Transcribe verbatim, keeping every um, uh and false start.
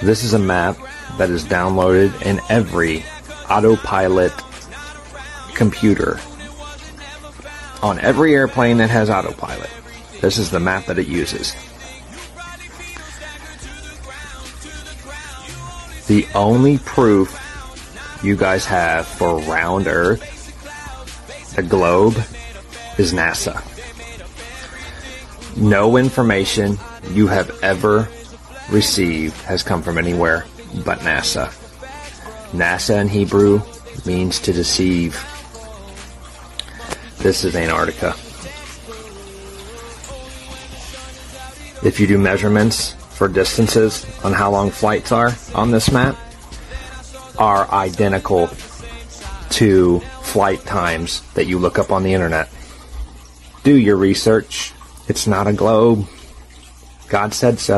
This is a map that is downloaded in every autopilot computer. On every airplane that has autopilot, this is the map that it uses. The only proof you guys have for round Earth, the globe, is NASA. No information you have ever received has come from anywhere but NASA. NASA in Hebrew means to deceive. This is Antarctica. If you do measurements for distances on how long flights are on this map, are identical to flight times that you look up on the internet. Do your research. It's not a globe. God said so.